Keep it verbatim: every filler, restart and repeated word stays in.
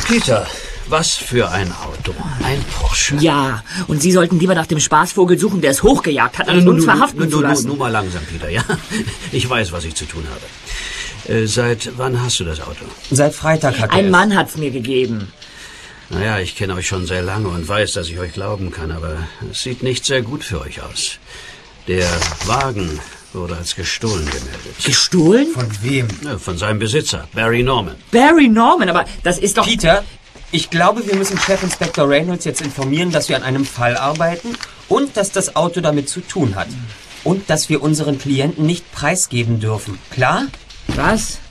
Peter, was für ein Auto. Ein Porsche. Ja, und Sie sollten lieber nach dem Spaßvogel suchen, der es hochgejagt hat, als Nun, uns nun, verhaften nun, zu nun, lassen. nun mal langsam, Peter, ja? Ich weiß, was ich zu tun habe. Äh, seit wann hast du das Auto? Seit Freitag hat er Ein es. Mann hat's mir gegeben. Naja, ich kenne euch schon sehr lange und weiß, dass ich euch glauben kann, aber es sieht nicht sehr gut für euch aus. Der Wagen wurde als gestohlen gemeldet. Gestohlen? Von wem? Ja, von seinem Besitzer, Barry Norman. Barry Norman, aber das ist doch... Peter, ich glaube, wir müssen Chefinspektor Reynolds jetzt informieren, dass wir an einem Fall arbeiten und dass das Auto damit zu tun hat. Und dass wir unseren Klienten nicht preisgeben dürfen. Klar? Was?